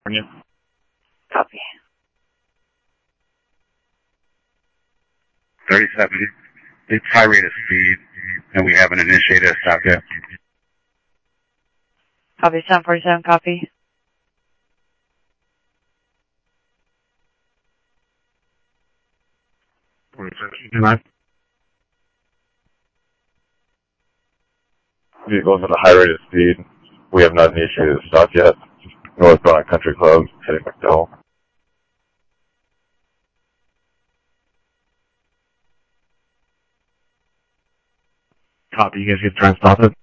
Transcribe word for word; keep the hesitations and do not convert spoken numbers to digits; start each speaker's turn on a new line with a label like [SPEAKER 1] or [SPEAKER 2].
[SPEAKER 1] California.
[SPEAKER 2] Copy.
[SPEAKER 1] thirty-seven. It's high rate of speed, and we haven't initiated a stop yet.
[SPEAKER 2] Copy, seven forty-seven, copy.
[SPEAKER 1] Vehicles at a high rate of speed. We have not initiated a stop yet. Northbound on Country Club, heading McDowell. Copy, you guys get try and stop it?